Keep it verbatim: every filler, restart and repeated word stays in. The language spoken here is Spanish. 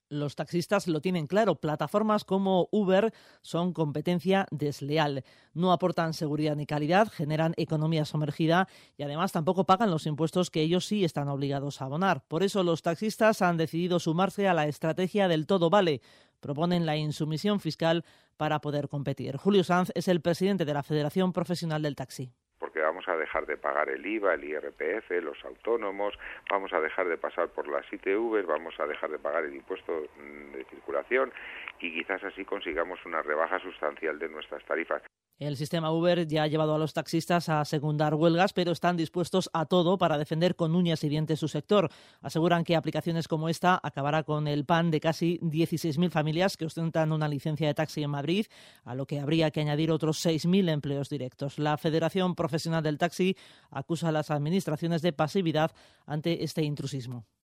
Los taxistas lo tienen claro. Plataformas como Uber son competencia desleal. No aportan seguridad ni calidad, generan economía sumergida y además tampoco pagan los impuestos que ellos sí están obligados a abonar. Por eso los taxistas han decidido sumarse a la estrategia del todo vale. Proponen la insumisión fiscal para poder competir. Julio Sanz es el presidente de la Federación Profesional del Taxi. Porque vamos a dejar de pagar el I V A, el I R P F, los autónomos, vamos a dejar de pasar por las I T V, vamos a dejar de pagar el impuesto de circulación y quizás así consigamos una rebaja sustancial de nuestras tarifas. El sistema Uber ya ha llevado a los taxistas a secundar huelgas, pero están dispuestos a todo para defender con uñas y dientes su sector. Aseguran que aplicaciones como esta acabará con el pan de casi dieciséis mil familias que ostentan una licencia de taxi en Madrid, a lo que habría que añadir otros seis mil empleos directos. La Federación Profesional del Taxi acusa a las administraciones de pasividad ante este intrusismo.